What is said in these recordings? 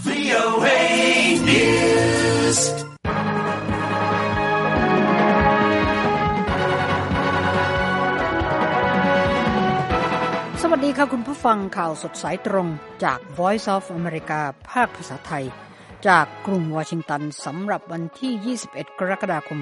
VOA News สวัสดีค่ะคุณผู้ฟังข่าวสดสายตรงจาก Voice of America ภาคภาษาไทยจากกรุงวอชิงตันสำหรับวันที่21กรกฎาคม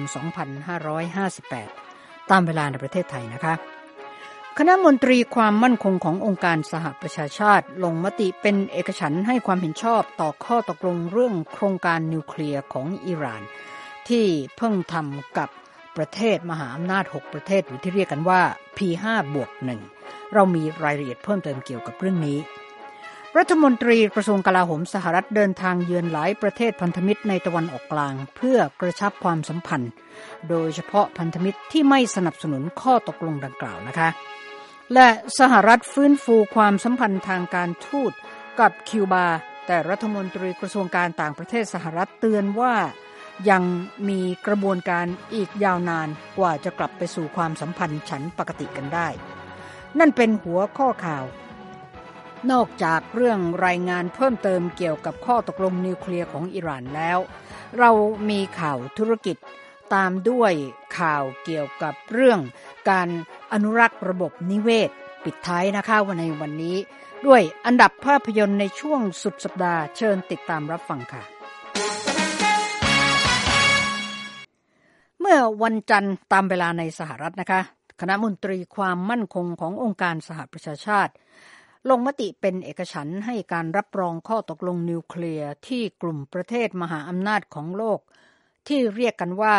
2558ตามเวลาในประเทศไทยนะคะคณะมนตรีความมั่นคงขององค์การสหประชาชาติลงมติเป็นเอกฉันท์ให้ความเห็นชอบต่อข้อตกลงเรื่องโครงการนิวเคลียร์ของอิหร่านที่เพิ่งทำกับประเทศมหาอำนาจ6ประเทศหรือที่เรียกกันว่า P5+1 เรามีรายละเอียดเพิ่มเติมเกี่ยวกับเรื่องนี้รัฐมนตรีกระทรวงกลาโหมสหรัฐเดินทางเยือนหลายประเทศพันธมิตรในตะวันออกกลางเพื่อกระชับความสัมพันธ์โดยเฉพาะพันธมิตรที่ไม่สนับสนุนข้อตกลงดังกล่าวนะคะและสหรัฐฟื้นฟูความสัมพันธ์ทางการทูตกับคิวบาแต่รัฐมนตรีกระทรวงการต่างประเทศสหรัฐเตือนว่ายังมีกระบวนการอีกยาวนานกว่าจะกลับไปสู่ความสัมพันธ์ฉันปกติกันได้นั่นเป็นหัวข้อข่าวนอกจากเรื่องรายงานเพิ่มเติมเกี่ยวกับข้อตกลงนิวเคลียร์ของอิหร่านแล้วเรามีข่าวธุรกิจตามด้วยข่าวเกี่ยวกับเรื่องการอนุรักษ์ระบบนิเวศปิดท้ายนะคะในวันนี้ด้วยอันดับภาพยนตร์ในช่วงสุดสัปดาห์เชิญติดตามรับฟังค่ะเมื่อวันจันทร์ตามเวลาในสหรัฐนะคะคณะมนตรีความมั่นคงขององค์การสหประชาชาติลงมติเป็นเอกฉันท์ให้การรับรองข้อตกลงนิวเคลียร์ที่กลุ่มประเทศมหาอำนาจของโลกที่เรียกกันว่า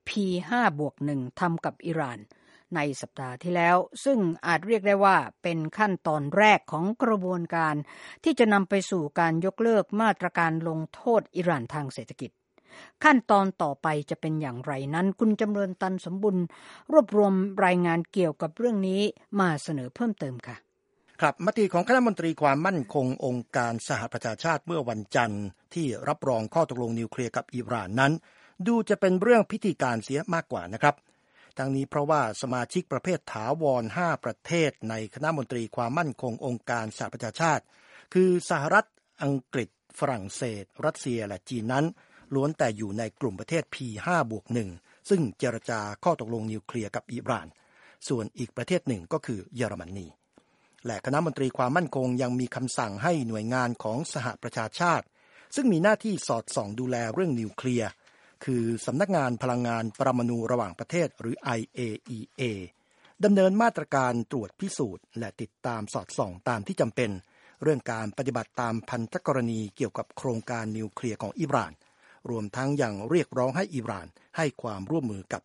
P5+1 ทำกับอิหร่านในสัปดาห์ที่แล้วซึ่งอาจเรียกได้ว่าเป็นขั้นตอนแรกของกระบวนการที่จะนำไปสู่การยกเลิกมาตรการลงโทษอิหร่านทางเศรษฐกิจขั้นตอนต่อไปจะเป็นอย่างไรนั้นคุณจำเริญตันสมบุญรวบรวมรายงานเกี่ยวกับเรื่องนี้มาเสนอเพิ่มเติมค่ะครับมติของคณะมนตรีความมั่นคงองค์การสหประชาชาติเมื่อวันจันทร์ที่รับรองข้อตกลงนิวเคลียร์กับอิหร่านนั้นดูจะเป็นเรื่องพิธีการเสียมากกว่านะครับทั้งนี้เพราะว่าสมาชิกประเภทถาวร5ประเทศในคณะมนตรีความมั่นคงองค์การสหประชาชาติคือสหรัฐอังกฤษฝรั่งเศสรัสเซียและจีนนั้นล้วนแต่อยู่ในกลุ่มประเทศ P5+1 ซึ่งเจรจาข้อตกลงนิวเคลียร์กับอิหร่านส่วนอีกประเทศหนึ่งก็คือเยอรมนีและคณะมนตรีความมั่นคงยังมีคำสั่งให้หน่วยงานของสหประชาชาติซึ่งมีหน้าที่สอดส่องดูแลเรื่องนิวเคลียร์คือสำนักงานพลังงานปรมาณูระหว่างประเทศหรือ IAEA ดำเนินมาตรการตรวจพิสูจน์และติดตามสอดส่องตามที่จำเป็นเรื่องการปฏิบัติตามพันธกรณีเกี่ยวกับโครงการนิวเคลียร์ของอิหร่านรวมทั้งยังเรียกร้องให้อิหร่านให้ความร่วมมือกับ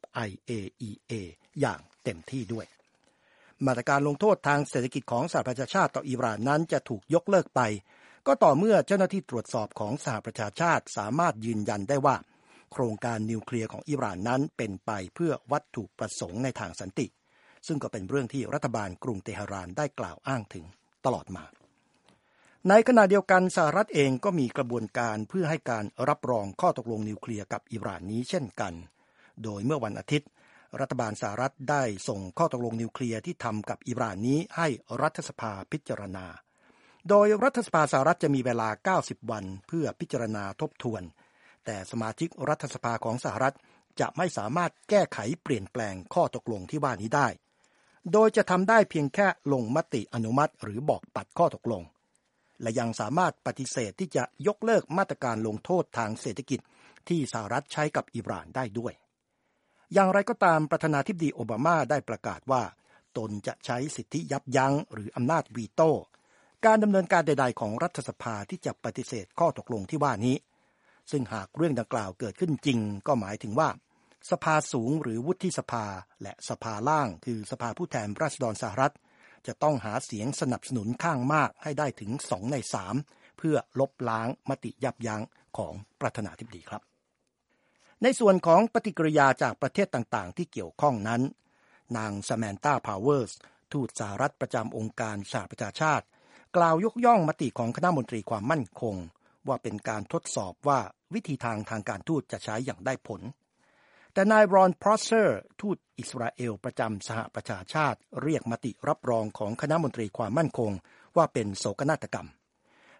IAEA อย่างเต็มที่ด้วยมาตรการลงโทษทางเศรษฐกิจของสหประชาชาติต่ออิหร่านนั้นจะถูกยกเลิกไปก็ต่อเมื่อเจ้าหน้าที่ตรวจสอบของสหประชาชาติสามารถยืนยันได้ว่าโครงการนิวเคลียร์ของอิหร่านนั้นเป็นไปเพื่อวัตถุประสงค์ในทางสันติซึ่งก็เป็นเรื่องที่รัฐบาลกรุงเตหะรานได้กล่าวอ้างถึงตลอดมาในขณะเดียวกันสหรัฐเองก็มีกระบวนการเพื่อให้การรับรองข้อตกลงนิวเคลียร์กับอิหร่านนี้เช่นกันโดยเมื่อวันอาทิตย์รัฐบาลสหรัฐได้ส่งข้อตกลงนิวเคลียร์ที่ทำกับอิหร่านนี้ให้รัฐสภาพิจารณาโดยรัฐสภาสหรัฐจะมีเวลา90วันเพื่อพิจารณาทบทวนแต่สมาชิกรัฐสภาของสหรัฐจะไม่สามารถแก้ไขเปลี่ยนแปลงข้อตกลงที่ว่านี้ได้โดยจะทำได้เพียงแค่ลงมติอนุมัติหรือบอกปัดข้อตกลงและยังสามารถปฏิเสธที่จะยกเลิกมาตรการลงโทษทางเศรษฐกิจที่สหรัฐใช้กับอิหร่านได้ด้วยอย่างไรก็ตามประธานาธิบดีโอบามาได้ประกาศว่าตนจะใช้สิทธิยับยั้งหรืออำนาจวีโต้การดำเนินการใดๆของรัฐสภาที่จะปฏิเสธข้อตกลงที่ว่านี้ซึ่งหากเรื่องดังกล่าวเกิดขึ้นจริงก็หมายถึงว่าสภาสูงหรือวุฒิสภาและสภาล่างคือสภาผู้แทนราษฎรสหรัฐจะต้องหาเสียงสนับสนุนข้างมากให้ได้ถึง2ใน3เพื่อลบล้างมติยับยั้งของประธานาธิบดีครับในส่วนของปฏิกิริยาจากประเทศต่างๆที่เกี่ยวข้องนั้นนางซาแมนตาพาวเวอร์สทูตสหรัฐประจำองค์การสหประชาชาติกล่าวยกย่องมติของคณะมนตรีความมั่นคงว่าเป็นการทดสอบว่าวิธีทางการทูตจะใช้อย่างได้ผลแต่นายรอนพรอสเซอร์ทูตอิสราเอลประจำสหประชาชาติเรียกมติรับรองของคณะมนตรีความมั่นคงว่าเป็นโศกนาฏกรรม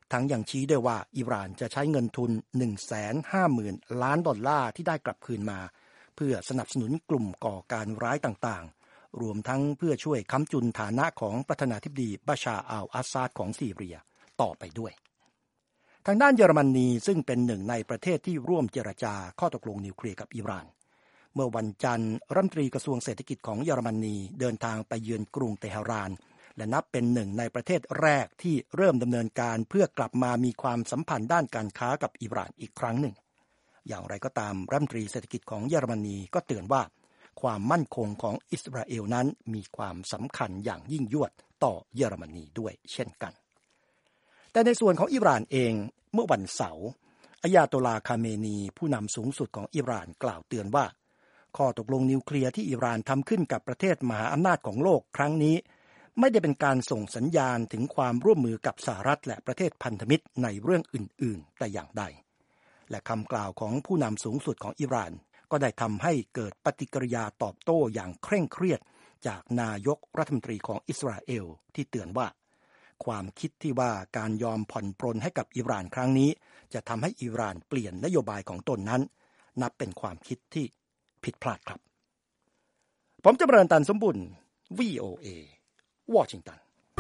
ทั้งยังชี้ด้วยว่าอิหร่านจะใช้เงินทุน 150,000 ล้านดอลลาร์ที่ได้กลับคืนมาเพื่อสนับสนุนกลุ่มก่อการร้ายต่างๆรวมทั้งเพื่อช่วยค้ำจุนฐานะของประธานาธิบดีบัชาร์อัลอาซาดของซีเรียต่อไปด้วยทางด้านเยอรมนีซึ่งเป็นหนึ่งในประเทศที่ร่วมเจรจาข้อตกลงนิวเคลียร์กับอิหร่านเมื่อวันจันทร์รัฐมนตรีกระทรวงเศรษฐกิจของเยอรมนีเดินทางไปเยือนกรุงเตหะรานและนับเป็นหนึ่งในประเทศแรกที่เริ่มดำเนินการเพื่อกลับมามีความสัมพันธ์ด้านการค้ากับอิหร่านอีกครั้งหนึ่งอย่างไรก็ตามรัฐมนตรีเศรษฐกิจของเยอรมนีก็เตือนว่าความมั่นคงของอิสราเอลนั้นมีความสำคัญอย่างยิ่งยวดต่อเยอรมนีด้วยเช่นกันแต่ในส่วนของอิหร่านเองเมื่อวันเสาร์อายาโตลาคาเมนีผู้นำสูงสุดของอิหร่านกล่าวเตือนว่าข้อตกลงนิวเคลียร์ที่อิหร่านทำขึ้นกับประเทศมหาอำนาจของโลกครั้งนี้ไม่ได้เป็นการส่งสัญญาณถึงความร่วมมือกับสหรัฐและประเทศพันธมิตรในเรื่องอื่นๆแต่อย่างใดและคำกล่าวของผู้นำสูงสุดของอิหร่านก็ได้ทำให้เกิดปฏิกิริยาตอบโต้อย่างเคร่งเครียดจากนายกรัฐมนตรีของอิสราเอลที่เตือนว่าความคิดที่ว่าการยอมผ่อนปรนให้กับอิหร่านครั้งนี้จะทำให้อิหร่านเปลี่ยนนโยบายของตนนั้นนับเป็นความคิดที่ผิดพลาดครับผมจำเริญตันสมบุญ VOA วอชิงตัน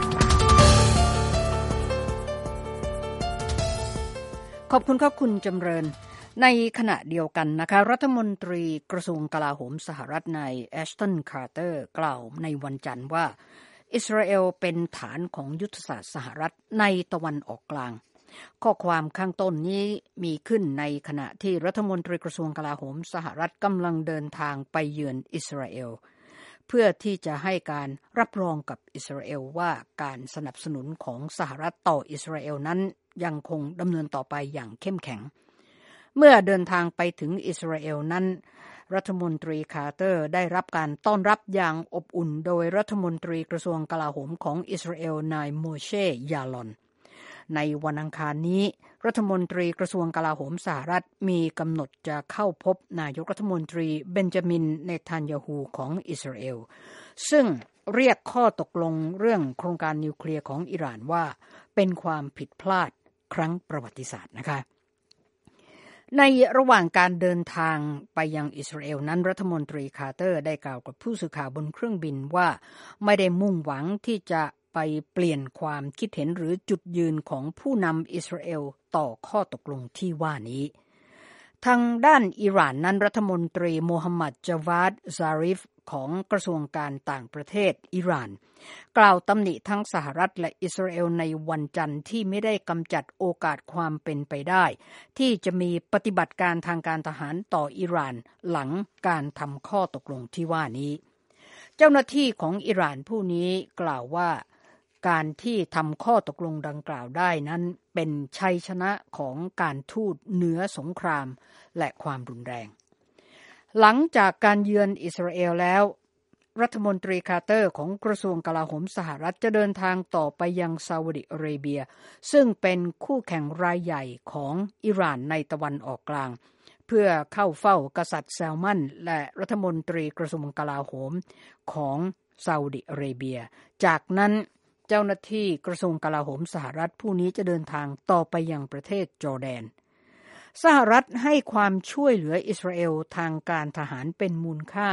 ขอบคุณครับคุณจำเริญในขณะเดียวกันนะคะรัฐมนตรีกระทรวงกลาโหมสหรัฐนายแอชตันคาร์เตอร์กล่าวในวันจันทร์ว่าอิสราเอลเป็นฐานของยุทธศาสตร์สหรัฐในตะวันออกกลางข้อความข้างต้นนี้มีขึ้นในขณะที่รัฐมนตรีกระทรวงกลาโหมสหรัฐกำลังเดินทางไปเยือนอิสราเอลเพื่อที่จะให้การรับรองกับอิสราเอลว่าการสนับสนุนของสหรัฐต่ออิสราเอลนั้นยังคงดำเนินต่อไปอย่างเข้มแข็งเมื่อเดินทางไปถึงอิสราเอลนั้นรัฐมนตรีคาร์เตอร์ได้รับการต้อนรับอย่างอบอุ่นโดยรัฐมนตรีกระทรวงกลาโหมของอิสราเอลนายโมเชยาลอนในวันอังคารนี้รัฐมนตรีกระทรวงกลาโหมสหรัฐมีกำหนดจะเข้าพบนายกรัฐมนตรีเบนจามินเนทันยาฮูของอิสราเอลซึ่งเรียกข้อตกลงเรื่องโครงการนิวเคลียร์ของอิหร่านว่าเป็นความผิดพลาดครั้งประวัติศาสตร์นะคะในระหว่างการเดินทางไปยังอิสราเอลนั้นรัฐมนตรีคาร์เตอร์ได้กล่าวกับผู้สื่อข่าวบนเครื่องบินว่าไม่ได้มุ่งหวังที่จะไปเปลี่ยนความคิดเห็นหรือจุดยืนของผู้นำอิสราเอลต่อข้อตกลงที่ว่านี้ทางด้านอิหร่านนั้นรัฐมนตรีโมฮัมหมัดจาวาดซาริฟของกระทรวงการต่างประเทศอิหร่านกล่าวตำหนิทั้งสหรัฐและอิสราเอลในวันจันทร์ที่ไม่ได้กำจัดโอกาสความเป็นไปได้ที่จะมีปฏิบัติการทางการทหารต่ออิหร่านหลังการทำข้อตกลงที่ว่านี้เจ้าหน้าที่ของอิหร่านผู้นี้กล่าวว่าการที่ทำข้อตกลงดังกล่าวได้นั้นเป็นชัยชนะของการทูตเหนือสงครามและความรุนแรงหลังจากการเยือนอิสราเอลแล้วรัฐมนตรีคาร์เตอร์ของกระทรวงกลาโหมสหรัฐจะเดินทางต่อไปยังซาอุดิอาระเบียซึ่งเป็นคู่แข่งรายใหญ่ของอิหร่านในตะวันออกกลางเพื่อเข้าเฝ้ากษัตริย์แซลมันและรัฐมนตรีกระทรวงกลาโหมของซาอุดิอาระเบียจากนั้นเจ้าหน้าที่กระทรวงกลาโหมสหรัฐผู้นี้จะเดินทางต่อไปยังประเทศจอร์แดนสหรัฐให้ความช่วยเหลืออิสราเอลทางการทหารเป็นมูลค่า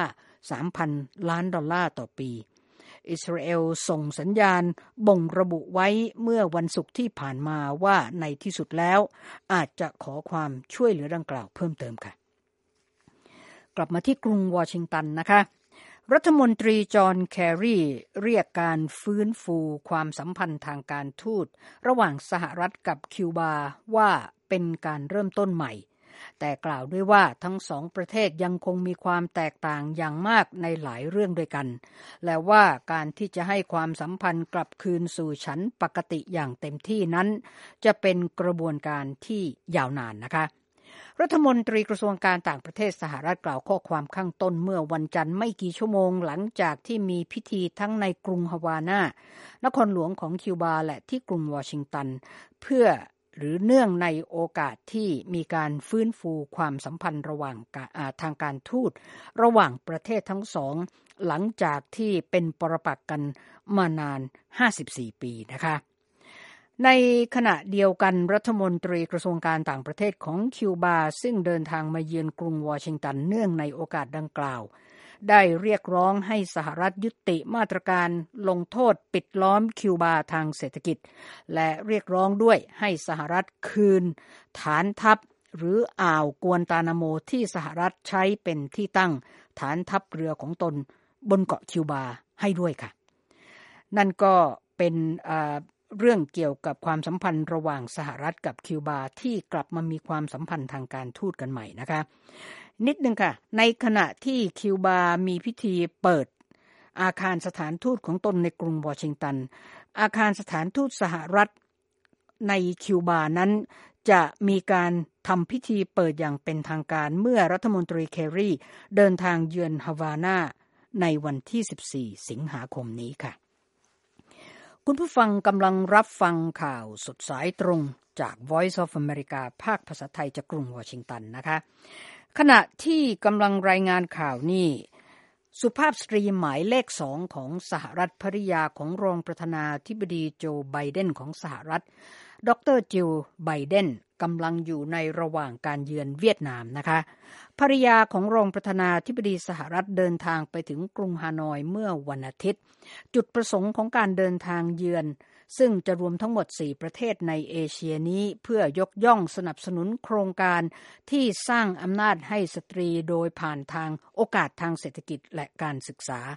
3,000 ล้านดอลลาร์ต่อปีอิสราเอลส่งสัญญาณบ่งระบุไว้เมื่อวันศุกร์ที่ผ่านมาว่าในที่สุดแล้วอาจจะขอความช่วยเหลือดังกล่าวเพิ่มเติมค่ะกลับมาที่กรุงวอชิงตันนะคะรัฐมนตรีจอห์นแครีเรียกการฟื้นฟูความสัมพันธ์ทางการทูตระหว่างสหรัฐกับคิวบาว่าเป็นการเริ่มต้นใหม่แต่กล่าวด้วยว่าทั้งสองประเทศยังคงมีความแตกต่างอย่างมากในหลายเรื่องด้วยกันและว่าการที่จะให้ความสัมพันธ์กลับคืนสู่ฉันปกติอย่างเต็มที่นั้นจะเป็นกระบวนการที่ยาวนานนะคะรัฐมนตรีกระทรวงการต่างประเทศสหรัฐกล่าวข้อความข้างต้นเมื่อวันจันทร์ไม่กี่ชั่วโมงหลังจากที่มีพิธีทั้งในกรุงฮาวาน่านครหลวงของคิวบาและที่กรุงวอชิงตันหรือเนื่องในโอกาสที่มีการฟื้นฟูความสัมพันธ์ระหว่างทางการทูตระหว่างประเทศทั้งสองหลังจากที่เป็นปรปักษ์กันมานาน54ปีนะคะในขณะเดียวกันรัฐมนตรีกระทรวงการต่างประเทศของคิวบาซึ่งเดินทางมาเยือนกรุงวอชิงตันเนื่องในโอกาสดังกล่าวได้เรียกร้องให้สหรัฐยุติมาตรการลงโทษปิดล้อมคิวบาทางเศรษฐกิจและเรียกร้องด้วยให้สหรัฐคืนฐานทัพหรืออ่าวกวนตานาโมที่สหรัฐใช้เป็นที่ตั้งฐานทัพเรือของตนบนเกาะคิวบาให้ด้วยค่ะนั่นก็เป็นเรื่องเกี่ยวกับความสัมพันธ์ระหว่างสหรัฐกับคิวบาที่กลับมามีความสัมพันธ์ทางการทูตกันใหม่นะคะนิดนึงค่ะในขณะที่คิวบามีพิธีเปิดอาคารสถานทูตของตนในกรุงวอชิงตันอาคารสถานทูตสหรัฐในคิวบานั้นจะมีการทำพิธีเปิดอย่างเป็นทางการเมื่อรัฐมนตรีเคอรี่เดินทางเยือนฮาวาน่าในวันที่14สิงหาคมนี้ค่ะคุณผู้ฟังกำลังรับฟังข่าวสดสายตรงจาก Voice of America ภาคภาษาไทยจากกรุงวอชิงตันนะคะขณะที่กำลังรายงานข่าวนี่สุภาพสตรีหมายเลข2ของสหรัฐภริยาของรองประธานาธิบดีโจไบเดนของสหรัฐดร.จิลไบเดนกำลังอยู่ในระหว่างการเยือนเวียดนามนะคะภริยาของรองประธานาธิบดีสหรัฐเดินทางไปถึงกรุงฮานอยเมื่อวันอาทิตย์จุดประสงค์ของการเดินทางเยือนซึ่งจะรวมทั้งหมด4ประเทศในเอเชียนี้เพื่อยกย่องสนับสนุนโครงการที่สร้างอำนาจให้สตรีโดยผ่านทางโอกาสทางเศรษฐกิจและการศึกษา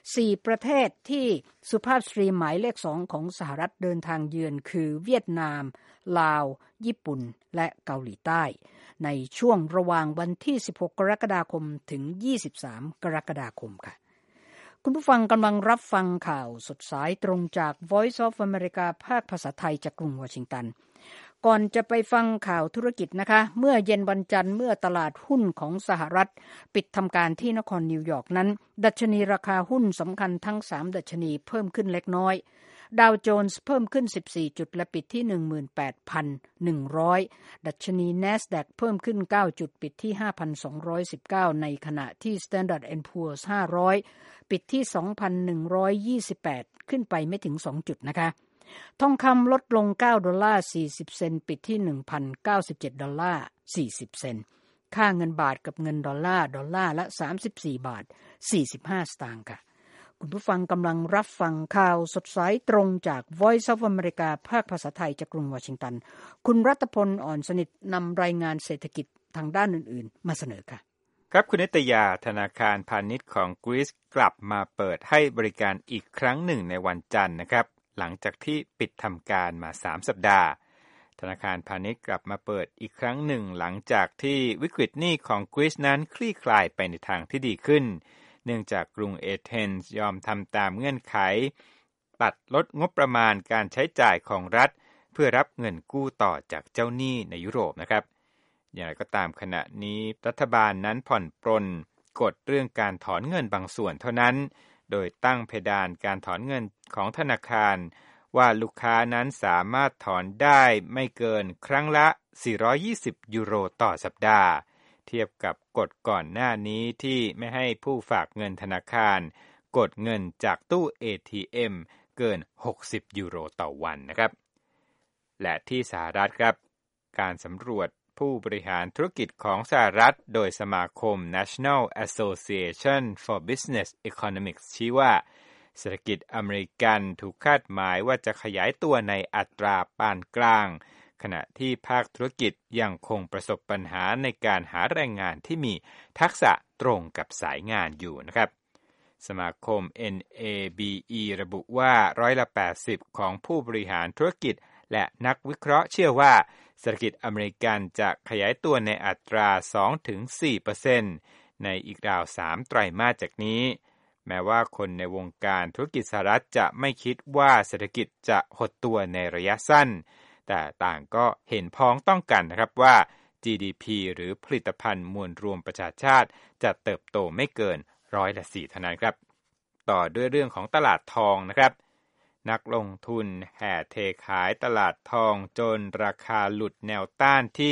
4ประเทศที่สุภาพสตรีหมายเลข2ของสหรัฐเดินทางเยือนคือเวียดนามลาวญี่ปุ่นและเกาหลีใต้ในช่วงระหว่างวันที่16กรกฎาคมถึง23กรกฎาคมค่ะคุณผู้ฟังกำลังรับฟังข่าวสดสายตรงจาก Voice of America ภาคภาษาไทยจากกรุงวอชิงตันก่อนจะไปฟังข่าวธุรกิจนะคะเมื่อเย็นวันจันทร์เมื่อตลาดหุ้นของสหรัฐปิดทำการที่นครนิวยอร์กนั้นดัชนีราคาหุ้นสำคัญทั้ง3ดัชนีเพิ่มขึ้นเล็กน้อยดาวโจนส์เพิ่มขึ้น14จุดและปิดที่ 18,100 ดัชนี NASDAQ เพิ่มขึ้น9จุดปิดที่ 5,219 ในขณะที่ Standard & Poor's 500 ปิดที่ 2,128 ขึ้นไปไม่ถึง2จุดนะคะทองคำลดลง$9.40 เซนต์ปิดที่ $1,097.40 เซนต์ค่าเงินบาทกับเงินดอลลาร์ละ34.45 บาทสตางค์ค่ะคุณผู้ฟังกำลังรับฟังข่าวสดสายตรงจาก Voice of America ภาคภาษาไทยจากกรุงวอชิงตันคุณรัตพลอ่อนสนิทนำรายงานเศรษฐกิจทางด้านอื่นๆมาเสนอค่ะครับคุณนิตยาธนาคารพาณิชย์ของกรีซกลับมาเปิดให้บริการอีกครั้งหนึ่งในวันจันทร์นะครับหลังจากที่ปิดทำการมา3สัปดาห์ธนาคารพาณิชย์กลับมาเปิดอีกครั้งหนึ่งหลังจากที่วิกฤตหนี้ของกรีซนั้นคลี่คลายไปในทางที่ดีขึ้นเนื่องจากกรุงเอเธนส์ยอมทำตามเงื่อนไขตัดลดงบประมาณการใช้จ่ายของรัฐเพื่อรับเงินกู้ต่อจากเจ้าหนี้ในยุโรปนะครับอย่างไรก็ตามขณะนี้รัฐบาลนั้นผ่อนปรนกฎเรื่องการถอนเงินบางส่วนเท่านั้นโดยตั้งเพดานการถอนเงินของธนาคารว่าลูกค้านั้นสามารถถอนได้ไม่เกินครั้งละ420ยูโรต่อสัปดาห์เทียบกับกฎก่อนหน้านี้ที่ไม่ให้ผู้ฝากเงินธนาคารกดเงินจากตู้ ATM เกิน60ยูโรต่อวันนะครับและที่สหรัฐครับการสำรวจผู้บริหารธุรกิจของสหรัฐโดยสมาคม National Association for Business Economics ชี้ว่าเศรษฐกิจอเมริกันถูกคาดหมายว่าจะขยายตัวในอัตราปานกลางขณะที่ภาคธุรกิจยังคงประสบปัญหาในการหาแรงงานที่มีทักษะตรงกับสายงานอยู่นะครับสมาคม NABE ระบุว่า80%ของผู้บริหารธุรกิจและนักวิเคราะห์เชื่อว่าเศรษฐกิจอเมริกันจะขยายตัวในอัตรา 2-4% ในอีกราว3ไตรมาสจากนี้แม้ว่าคนในวงการธุรกิจสหรัฐจะไม่คิดว่าเศรษฐกิจจะหดตัวในระยะสั้นแต่ต่างก็เห็นพ้องต้องกันนะครับว่า GDP หรือผลิตภัณฑ์มวลรวมประชาชาติจะเติบโตไม่เกิน4%เท่านั้นครับต่อด้วยเรื่องของตลาดทองนะครับนักลงทุนแห่เทขายตลาดทองจนราคาหลุดแนวต้านที่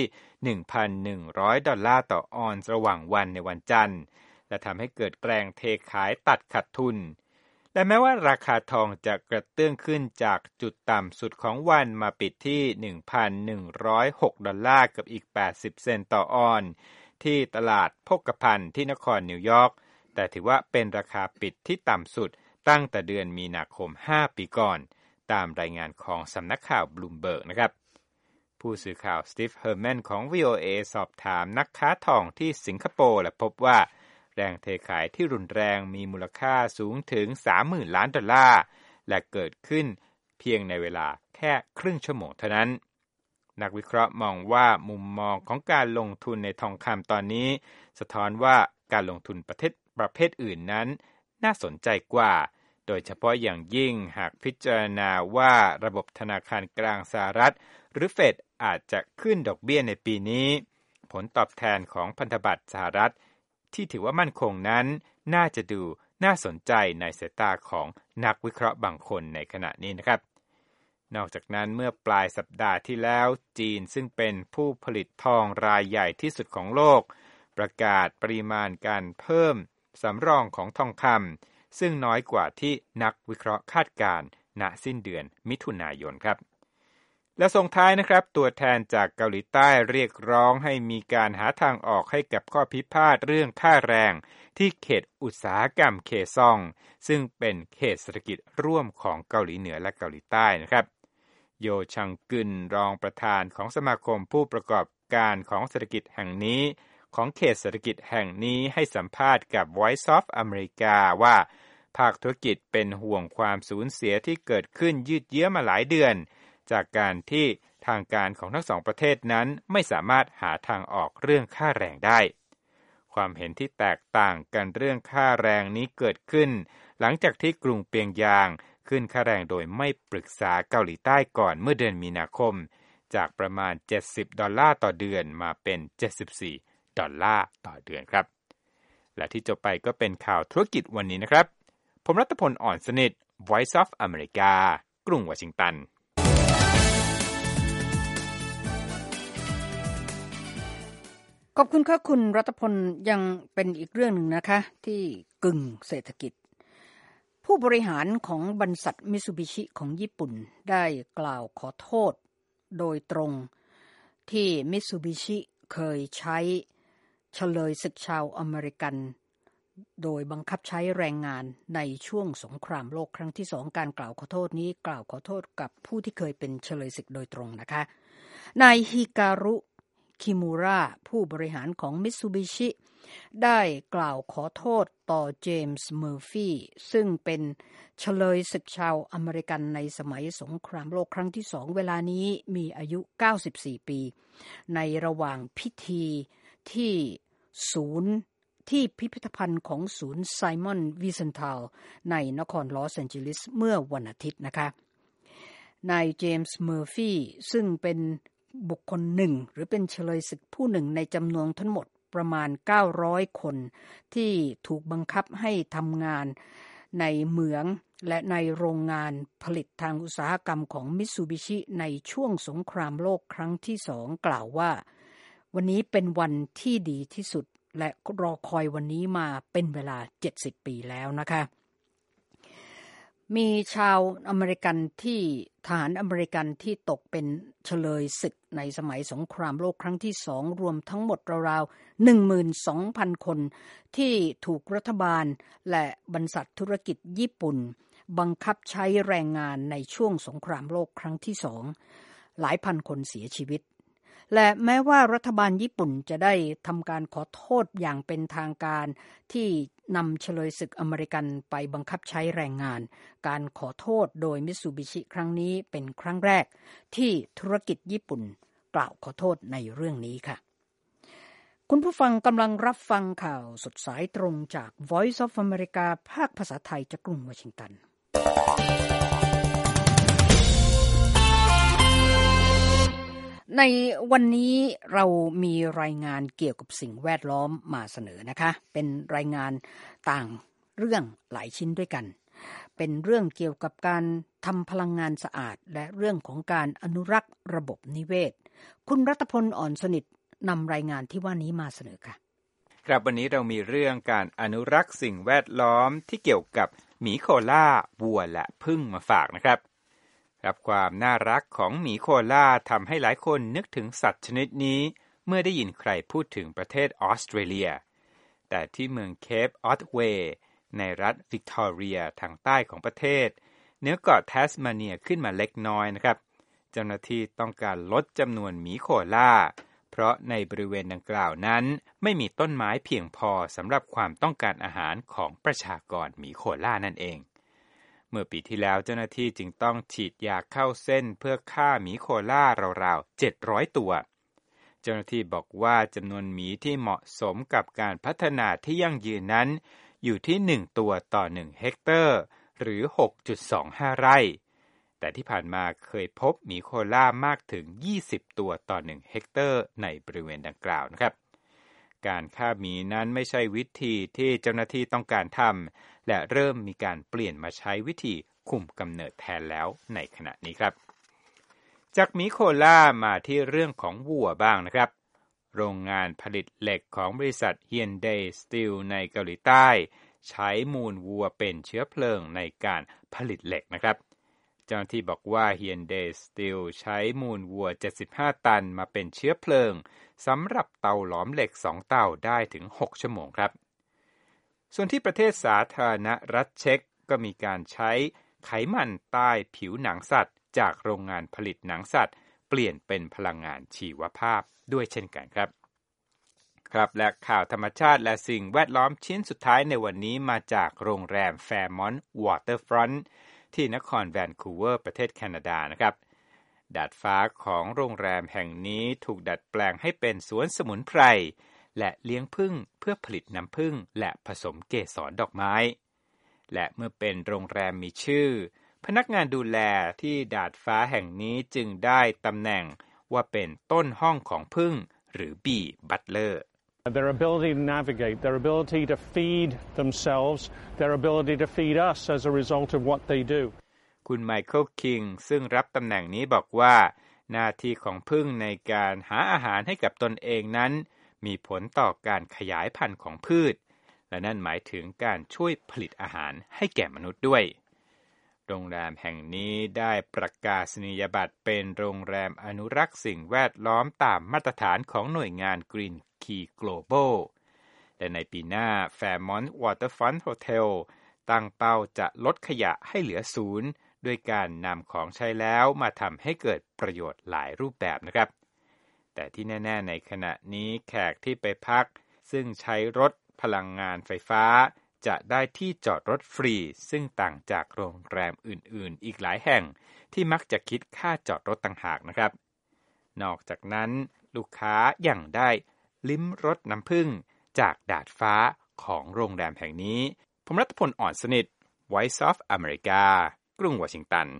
$1,100 ต่อออนซ์ระหว่างวันในวันจันทร์และทำให้เกิดแรงเทขายตัดขาดทุนแต่แม้ว่าราคาทองจะกระเตื้องขึ้นจากจุดต่ำสุดของวันมาปิดที่ $1,106 กับอีก80เซนต์ต่อออนซ์ที่ตลาดโภคภัณฑ์ที่นครนิวยอร์กแต่ถือว่าเป็นราคาปิดที่ต่ำสุดตั้งแต่เดือนมีนาคม5ปีก่อนตามรายงานของสำนักข่าวบลูมเบิร์กนะครับผู้สื่อข่าวสตีฟเฮอร์แมนของ VOA สอบถามนักค้าทองที่สิงคโปร์และพบว่าแรงเทขายที่รุนแรงมีมูลค่าสูงถึง 30,000 ล้านดอลลาร์และเกิดขึ้นเพียงในเวลาแค่ครึ่งชั่วโมงเท่านั้นนักวิเคราะห์มองว่ามุมมองของการลงทุนในทองคำตอนนี้สะท้อนว่าการลงทุนประเภทอื่นนั้นน่าสนใจกว่าโดยเฉพาะอย่างยิ่งหากพิจารณาว่าระบบธนาคารกลางสหรัฐหรือเฟดอาจจะขึ้นดอกเบี้ยในปีนี้ผลตอบแทนของพันธบัตรสหรัฐที่ถือว่ามั่นคงนั้นน่าจะดูน่าสนใจในสายตาของนักวิเคราะห์บางคนในขณะนี้นะครับนอกจากนั้นเมื่อปลายสัปดาห์ที่แล้วจีนซึ่งเป็นผู้ผลิตทองรายใหญ่ที่สุดของโลกประกาศปริมาณการเพิ่มสำรองของทองคำซึ่งน้อยกว่าที่นักวิเคราะห์คาดการณ์ณสิ้นเดือนมิถุนายนครับและส่งท้ายนะครับตัวแทนจากเกาหลีใต้เรียกร้องให้มีการหาทางออกให้กับข้อพิพาทเรื่องค่าแรงที่เขตอุตสาหกรรมเคซองซึ่งเป็นเขตเศรษฐกิจร่วมของเกาหลีเหนือและเกาหลีใต้นะครับโยชังกึนรองประธานของสมาคมผู้ประกอบการของเศรษฐกิจแห่งนี้ของเขตเศรษฐกิจแห่งนี้ให้สัมภาษณ์กับ Voice of America ว่าภาคธุรกิจเป็นห่วงความสูญเสียที่เกิดขึ้นยืดเยื้อมาหลายเดือนจากการที่ทางการของทั้งสองประเทศนั้นไม่สามารถหาทางออกเรื่องค่าแรงได้ความเห็นที่แตกต่างกันเรื่องค่าแรงนี้เกิดขึ้นหลังจากที่กรุงเปียงยางขึ้นค่าแรงโดยไม่ปรึกษาเกาหลีใต้ก่อนเมื่อเดือนมีนาคมจากประมาณ$70ต่อเดือนมาเป็น$74ต่อเดือนครับและที่จบไปก็เป็นข่าวธุรกิจวันนี้นะครับผมรัตพล อ่อนสนิท Voice of America กรุงวอชิงตันขอบคุณค่ะคุณรัตพลยังเป็นอีกเรื่องหนึ่งนะคะที่กึ่งเศรษฐกิจผู้บริหารของบริษัทมิตซูบิชิของญี่ปุ่นได้กล่าวขอโทษโดยตรงที่มิตซูบิชิเคยใช้เฉลยศึกชาวอเมริกันโดยบังคับใช้แรงงานในช่วงสงครามโลกครั้งที่2การกล่าวขอโทษนี้กล่าวขอโทษกับผู้ที่เคยเป็นเฉลยศึกโดยตรงนะคะนายฮิการุคิมูระผู้บริหารของมิตซูบิชิได้กล่าวขอโทษต่อเจมส์เมอร์ฟี่ซึ่งเป็นเฉลยศึกชาวอเมริกันในสมัยสงครามโลกครั้งที่2เวลานี้มีอายุ94ปีในระหว่างพิธีที่พิพิธภัณฑ์ของศูนย์ไซมอนวิเซนทัลในนครลอสแอนเจลิสเมื่อวันอาทิตย์นะคะนายเจมส์เมอร์ฟี่ซึ่งเป็นบุคคลหนึ่งหรือเป็นเฉลยศึกผู้หนึ่งในจำนวนทั้งหมดประมาณ900คนที่ถูกบังคับให้ทำงานในเหมืองและในโรงงานผลิตทางอุตสาหกรรมของมิตซูบิชิในช่วงสงครามโลกครั้งที่2กล่าวว่าวันนี้เป็นวันที่ดีที่สุดและรอคอยวันนี้มาเป็นเวลา70ปีแล้วนะคะมีชาวอเมริกันที่ทหารอเมริกันที่ตกเป็นเฉลยศึกในสมัยสงครามโลกครั้งที่2รวมทั้งหมดราวๆ 12,000 คนที่ถูกรัฐบาลและบรรษัทธุรกิจญี่ปุ่นบังคับใช้แรงงานในช่วงสงครามโลกครั้งที่2หลายพันคนเสียชีวิตและแม้ว่ารัฐบาลญี่ปุ่นจะได้ทำการขอโทษอย่างเป็นทางการที่นำเฉลยศึกอเมริกันไปบังคับใช้แรงงานการขอโทษโดยมิตซูบิชิครั้งนี้เป็นครั้งแรกที่ธุรกิจญี่ปุ่นกล่าวขอโทษในเรื่องนี้ค่ะคุณผู้ฟังกำลังรับฟังข่าวสดสายตรงจาก Voice of America ภาคภาษาไทยจากกรุงวอชิงตันในวันนี้เรามีรายงานเกี่ยวกับสิ่งแวดล้อมมาเสนอนะคะเป็นรายงานต่างเรื่องหลายชิ้นด้วยกันเป็นเรื่องเกี่ยวกับการทำพลังงานสะอาดและเรื่องของการอนุรักษ์ระบบนิเวศคุณรัตพล อ่อนสนิทนำรายงานที่ว่านี้มาเสนอค่ะครับวันนี้เรามีเรื่องการอนุรักษ์สิ่งแวดล้อมที่เกี่ยวกับหมีโคล่าวัวและผึ้งมาฝากนะครับความน่ารักของหมีโคล่าทำให้หลายคนนึกถึงสัตว์ชนิดนี้เมื่อได้ยินใครพูดถึงประเทศออสเตรเลียแต่ที่เมืองเคปออตเวย์ในรัฐวิกตอเรียทางใต้ของประเทศเหนือเกาะแทสมาเนียขึ้นมาเล็กน้อยนะครับเจ้าหน้าที่ต้องการลดจำนวนหมีโคล่าเพราะในบริเวณดังกล่าวนั้นไม่มีต้นไม้เพียงพอสำหรับความต้องการอาหารของประชากรหมีโคล่านั่นเองเมื่อปีที่แล้วเจ้าหน้าที่จึงต้องฉีดยาเข้าเส้นเพื่อฆ่าหมีโคล่าราวๆ700ตัวเจ้าหน้าที่บอกว่าจำนวนหมีที่เหมาะสมกับการพัฒนาที่ยั่งยืนนั้นอยู่ที่1ตัวต่อ1เฮกเตอร์หรือ 6.25 ไร่แต่ที่ผ่านมาเคยพบหมีโคล่ามากถึง20ตัวต่อ1เฮกเตอร์ในบริเวณดังกล่าวนะครับการฆ่าหมีนั้นไม่ใช่วิธีที่เจ้าหน้าที่ต้องการทำและเริ่มมีการเปลี่ยนมาใช้วิธีคุมกำเนิดแทนแล้วในขณะนี้ครับจากหมีโคล่ามาที่เรื่องของวัวบ้างนะครับโรงงานผลิตเหล็กของบริษัท Hyundai Steel ในเกาหลีใต้ใช้มูลวัวเป็นเชื้อเพลิงในการผลิตเหล็กนะครับเจ้าหน้าที่บอกว่า Hyundai Steel ใช้มูลวัว75ตันมาเป็นเชื้อเพลิงสำหรับเตาหลอมเหล็ก2เตาได้ถึง6ชั่วโมงครับส่วนที่ประเทศสาธารณรัฐเช็กก็มีการใช้ไขมันใต้ผิวหนังสัตว์จากโรงงานผลิตหนังสัตว์เปลี่ยนเป็นพลังงานชีวภาพด้วยเช่นกันครับและข่าวธรรมชาติและสิ่งแวดล้อมชิ้นสุดท้ายในวันนี้มาจากโรงแรม Fairmont Waterfront ที่นครแวนคูเวอร์ประเทศแคนาดานะครับดาดฟ้าของโรงแรมแห่งนี้ถูกดัดแปลงให้เป็นสวนสมุนไพรและเลี้ยงผึ้งเพื่อผลิตน้ำผึ้งและผสมเกสรดอกไม้และเมื่อเป็นโรงแรมมีชื่อพนักงานดูแลที่ดาดฟ้าแห่งนี้จึงได้ตำแหน่งว่าเป็นต้นห้องของผึ้งหรือ Bee Butler Their ability to navigate, their ability to feed themselves, their ability to feed us as a result of what they do. คุณไมเคิลคิงซึ่งรับตำแหน่งนี้บอกว่าหน้าที่ของผึ้งในการหาอาหารให้กับตนเองนั้นมีผลต่อการขยายพันธุ์ของพืชและนั่นหมายถึงการช่วยผลิตอาหารให้แก่มนุษย์ด้วยโรงแรมแห่งนี้ได้ประกาศนียบัตรเป็นโรงแรมอนุรักษ์สิ่งแวดล้อมตามมาตรฐานของหน่วยงาน Green Key Global และในปีหน้า Fairmont Waterfront Hotel ตั้งเป้าจะลดขยะให้เหลือศูนย์ด้วยการนำของใช้แล้วมาทำให้เกิดประโยชน์หลายรูปแบบนะครับแต่ที่แน่ๆในขณะนี้แขกที่ไปพักซึ่งใช้รถพลังงานไฟฟ้าจะได้ที่จอดรถฟรีซึ่งต่างจากโรงแรมอื่นๆอีกหลายแห่งที่มักจะคิดค่าจอดรถต่างหากนะครับนอกจากนั้นลูกค้ายังได้ลิ้มรสน้ำผึ้งจากดาดฟ้าของโรงแรมแห่งนี้ผมรัตพล อ่อนสนิท Voice of America กรุงวอชิงตัน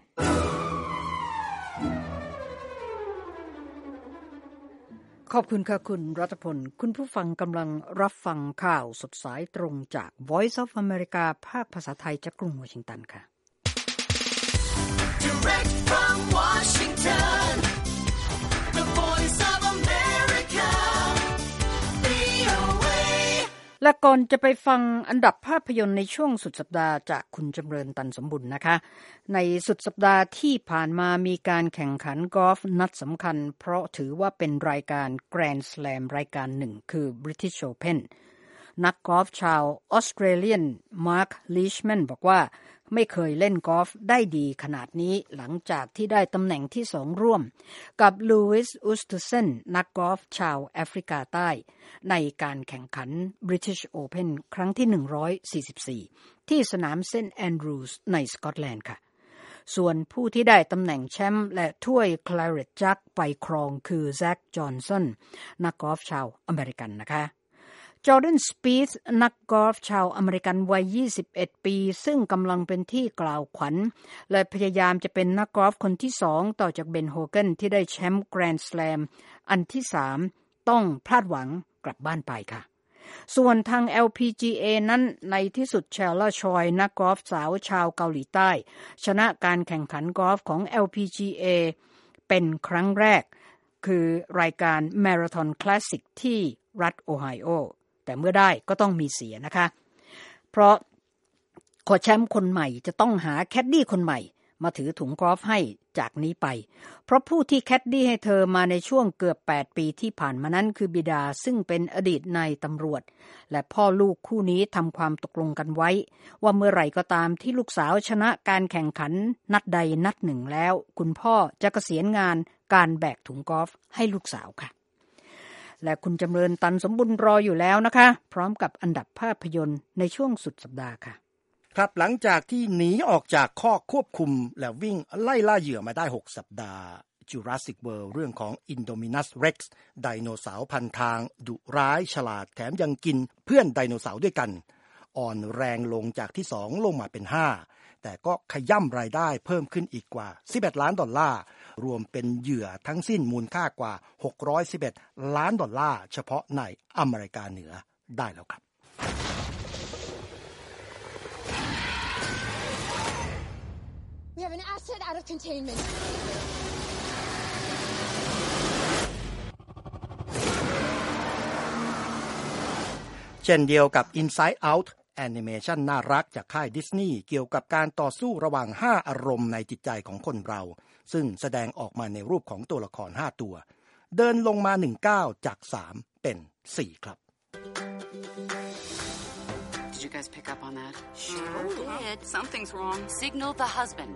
ขอบคุณค่ะคุณรัตพลคุณผู้ฟังกำลังรับฟังข่าวสดสายตรงจาก Voice of America ภาคภาษาไทยจากกรุงวอชิงตันค่ะ Direct from Washington, the Voice of America, VOA. และก่อนจะไปฟังอันดับภาพยนตร์ในช่วงสุดสัปดาห์จากคุณจำเริญตันสมบุญนะคะในสุดสัปดาห์ที่ผ่านมามีการแข่งขันกอล์ฟนัดสำคัญเพราะถือว่าเป็นรายการ Grand Slam รายการหนึ่งคือ British Open นักกอล์ฟชาวออสเตรเลียนมาร์คลีชแมนบอกว่าไม่เคยเล่นกอล์ฟได้ดีขนาดนี้หลังจากที่ได้ตำแหน่งที่2ร่วมกับลูอิส อุสตูเซนนักกอล์ฟชาวแอฟริกาใต้ในการแข่งขัน British Open ครั้งที่144ที่สนามเซนต์แอนดรูว์สในสกอตแลนด์ค่ะส่วนผู้ที่ได้ตำแหน่งแชมป์และถ้วย Claret Jug ไปครองคือแซ็ค จอห์นสันนักกอล์ฟชาวอเมริกันนะคะจอร์แดน สปีธนักกอล์ฟชาวอเมริกันวัย21ปีซึ่งกำลังเป็นที่กล่าวขวัญและพยายามจะเป็นนักกอล์ฟคนที่2ต่อจากเบนโฮเกนที่ได้แชมป์แกรนด์สแลมอันที่3ต้องพลาดหวังกลับบ้านไปค่ะส่วนทาง LPGA นั้นในที่สุดเชลล่าชอยนักกอล์ฟสาวชาวเกาหลีใต้ชนะการแข่งขันกอล์ฟของ LPGA เป็นครั้งแรกคือรายการ Marathon Classic ที่รัฐโอไฮโอแต่เมื่อได้ก็ต้องมีเสียนะคะเพราะขอแชมป์คนใหม่จะต้องหาแคดดี้คนใหม่มาถือถุงกอล์ฟให้จากนี้ไปเพราะผู้ที่แคดดี้ให้เธอมาในช่วงเกือบ8 ปีที่ผ่านมานั้นคือบิดาซึ่งเป็นอดีตนายตำรวจและพ่อลูกคู่นี้ทำความตกลงกันไว้ว่าเมื่อไหร่ก็ตามที่ลูกสาวชนะการแข่งขันนัดใดนัดหนึ่งแล้วคุณพ่อจะเกษียณงานการแบกถุงกอล์ฟให้ลูกสาวค่ะและคุณจำเริญตันสมบุญรออยู่แล้วนะคะพร้อมกับอันดับภาพยนตร์ในช่วงสุดสัปดาห์ค่ะครับหลังจากที่หนีออกจากคอกควบคุมและวิ่งไล่ล่าเหยื่อมาได้6 สัปดาห์ Jurassic World เรื่องของ Indominus Rex ไดโนเสาร์พันทางดุร้ายฉลาดแถมยังกินเพื่อนไดโนเสาร์ด้วยกันอ่อนแรงลงจากที่2ลงมาเป็น5แต่ก็ขย่ำรายได้เพิ่มขึ้นอีกกว่า$11 ล้านรวมเป็นเหยื่อทั้งสิ้นมูลค่ากว่า$611 ล้านเฉพาะในอเมริกาเหนือได้แล้วครับ We have an asset out of containment. เช่นเดียวกับ Inside Out แอนิเมชันน่ารักจากค่ายดิสนีย์เกี่ยวกับการต่อสู้ระหว่าง5 อารมณ์ในจิตใจของคนเราซึ่งแสดงออกมาในรูปของตัวละคร5 ตัวเดินลงมา1 ก้าวจาก3เป็น4ครับ Did you guys pick up on that? Sure did. Something's wrong. Signal the husband.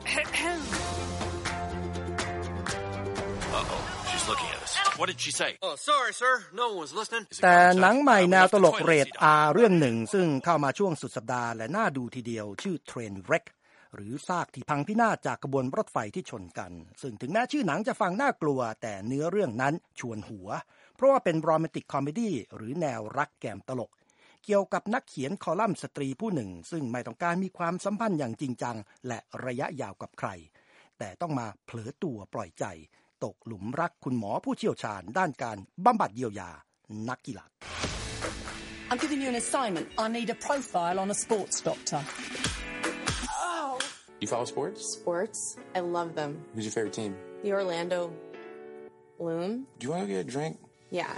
Uh-oh. She's looking at us. What did she say? Oh, sorry, sir. No one was listening. แต่หนังใหม่แนวตลกเรท R เรื่องหนึ่งซึ่งเข้ามาช่วงสุดสัปดาห์และน่าดูทีเดียวชื่อ Trainwreck หรือซากที่พังพินาศจากขบวนรถไฟที่ชนกันซึ่งถึงแม้ชื่อหนังจะฟังน่ากลัวแต่เนื้อเรื่องนั้นชวนหัวเพราะว่าเป็นโรแมนติกคอมเมดี้หรือแนวรักแกมตลกเกี่ยวกับนักเขียนคอลัมน์สตรีผู้หนึ่งซึ่งไม่ต้องการมีความสัมพันธ์อย่างจริงจังและระยะยาวกับใครแต่ต้องมาเผลอตัวปล่อยใจตกหลุมรักคุณหมอผู้เชี่ยวชาญด้านการบำบัดเยียวยานักกีฬา I'm giving you an assignment. I need a profile on a sports doctor. Oh. You follow sports? Sports? I love them. Who's your favorite team? The Orlando Bloom. Do you want to get a drink? Yeah.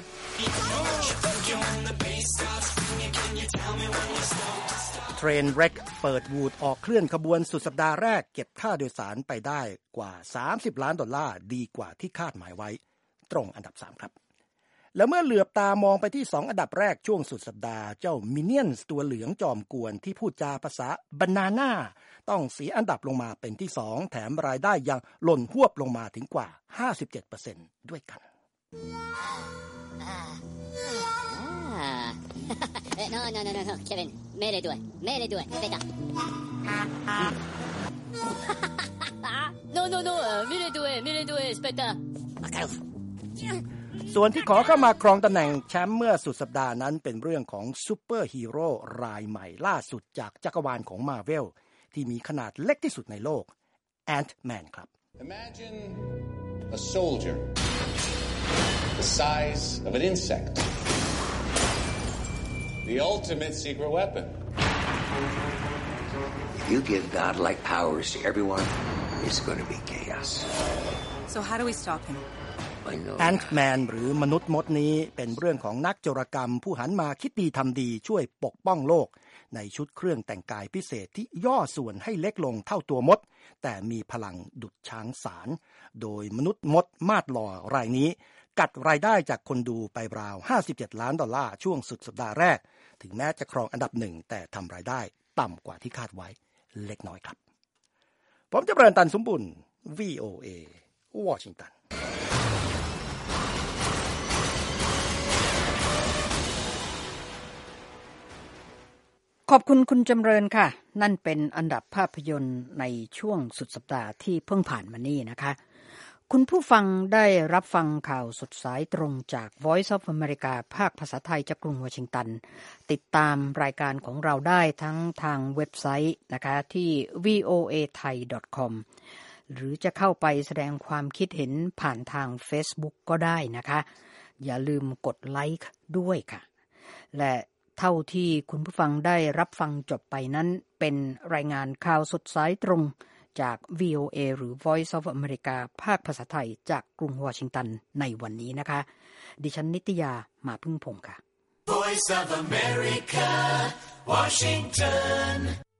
Trainwreck เปิดวูดออกเคลื่อนขบวนสุดสัปดาห์แรกเก็บค่าโดยสารไปได้กว่า$30 ล้านดีกว่าที่คาดหมายไว้ตรงอันดับ3ครับแล้วเมื่อเหลือบตามองไปที่2 อันดับแรกช่วงสุดสัปดาห์เจ้า Minions ตัวเหลืองจอมกวนที่พูดจาภาษา Banana ต้องเสียอันดับลงมาเป็นที่2แถมรายได้ยังหล่นหวบลงมาถึงกว่า 57% ด้วยกัน No, Kevin. Mele due. Aspetta. No. Mele due. Aspetta. Makarov. ส่วนที่ขอเข้ามาครองตำแหน่งแชมป์เมื่อสุดสัปดาห์นั้นเป็นเรื่องของซูเปอร์ฮีโร่รายใหม่ล่าสุดจากจักรวาลของ Marvel ที่มีขนาดเล็กที่สุดในโลก Ant-Man ครับ Imagine a soldier the size of an insect.The ultimate secret weapon. If you give godlike powers to everyone, it's going to be chaos. So how do we stop him? Ant-Man หรือมนุษย์มดนี้เป็นเรื่องของนักโจรกรรมผู้หันมาคิดดีทำดีช่วยปกป้องโลกในชุดเครื่องแต่งกายพิเศษที่ย่อส่วนให้เล็กลงเท่าตัวมดแต่มีพลังดุจช้างสารโดยมนุษย์มดมาดหล่อรายนี้กัดรายได้จากคนดูไปราว$57 ล้านช่วงสุดสัปดาห์แรกถึงแม้จะครองอันดับ1แต่ทำรายได้ต่ำกว่าที่คาดไว้เล็กน้อยครับผมจะเริ่มตันสมบุญ VOA วอชิงตันขอบคุณคุณจำเริญค่ะนั่นเป็นอันดับภาพยนตร์ในช่วงสุดสัปดาห์ที่เพิ่งผ่านมานี่นะคะคุณผู้ฟังได้รับฟังข่าวสดสายตรงจาก Voice of America ภาคภาษาไทยจากกรุงวอชิงตันติดตามรายการของเราได้ทั้งทางเว็บไซต์นะคะที่ voathai.com หรือจะเข้าไปแสดงความคิดเห็นผ่านทาง Facebook ก็ได้นะคะอย่าลืมกดไลค์ด้วยค่ะและเท่าที่คุณผู้ฟังได้รับฟังจบไปนั้นเป็นรายงานข่าวสดสายตรงจาก VOA หรือ Voice of America ภาคภาษาไทยจากกรุงวอชิงตันในวันนี้นะคะดิฉันนิตยามาพึ่งพงษ์ค่ะ Voice of America, Washington